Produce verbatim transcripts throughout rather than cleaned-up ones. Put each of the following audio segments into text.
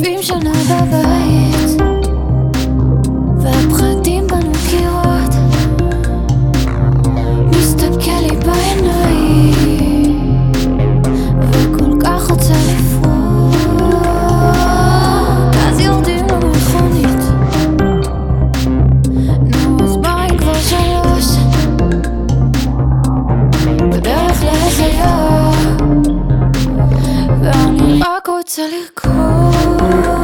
יושבים שנה בבית והפחדים בנו קירות, מסתכל לי בעיניים וכל כך רוצה לפרוט. אז יורדים למכונית, נו אז ביי כבר שלוש, בדרך לאיזה יום, ואני רק רוצה לרקוד,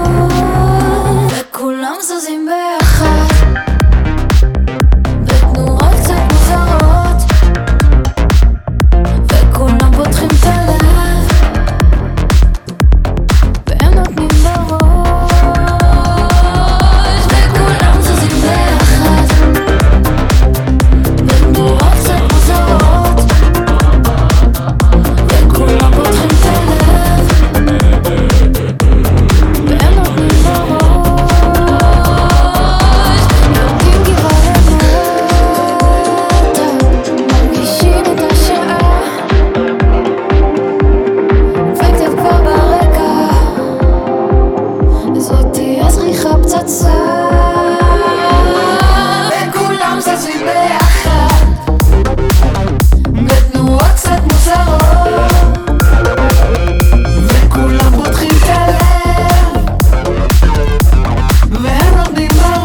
וכולם זזים ביחד בתנועות קצת מוזרות, וכולם פותחים את הלב והם נותנים בראש, וכולם זזים ביחד בתנועות קצת מוזרות, וכולם פותחים את הלב והם נותנים בראש, יורדים גבעה למטה, מרגישים את השעה וקצת כבר ברקע, זאת תהיה זריחה פצצה, וכולם זזים ביחד בתנועות קצת מוזרות, וכולם פותחים את הלב והם נותנים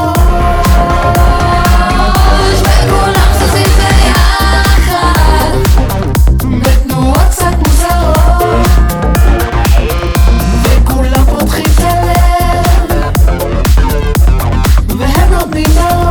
בראש, וכולם זזים ביחד בתנועות קצת מוזרות, וכולם פותחים את הלב והם נותנים בראש.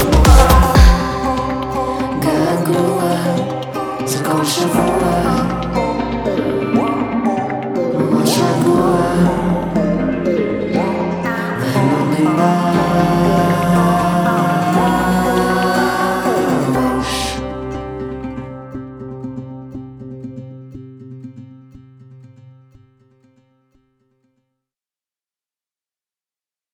געגוע זה כל שבוע